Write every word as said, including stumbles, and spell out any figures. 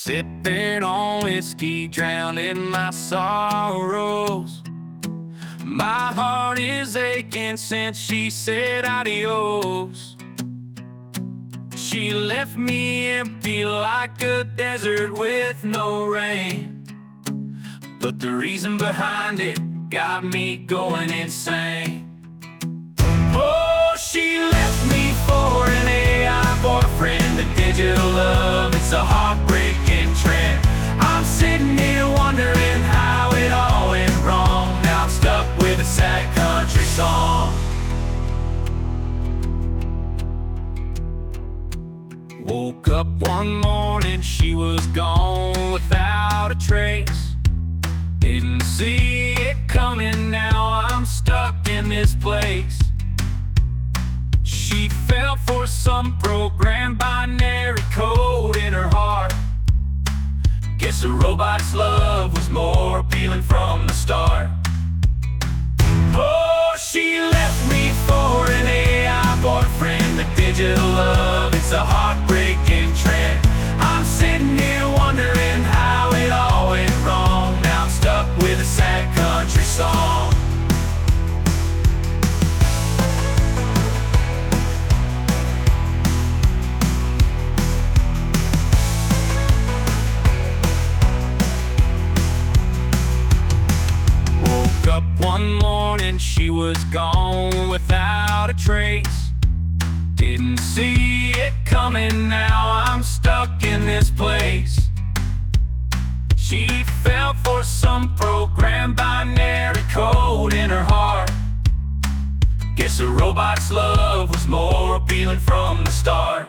Sipping on whiskey, drowning my sorrows. My heart is aching since she said adios. She left me empty like a desert with no rain. But the reason behind it got me going insane. Oh, she left me for an A I boyfriend, a digital love, it's a heartbreaking trend. I'm sitting here wondering how it all went wrong. Now I'm stuck with a sad country song. Woke up one morning, she was gone without a trace. Didn't see it coming, now I'm stuck in this place. She fell for some programmed binary code in her heart. Guess a robot's love was more appealing from the start. Oh, she left me for an A I boyfriend, a digital love, it's a heartbreaking trend. I'm sitting here wondering how it all went wrong. Now I'm stuck with a sad country song. Woke up one morning, she was gone without a trace. Didn't see it coming, now I'm stuck in this place. She fell for some programmed binary code in her heart. Guess a robot's love was more appealing from the start.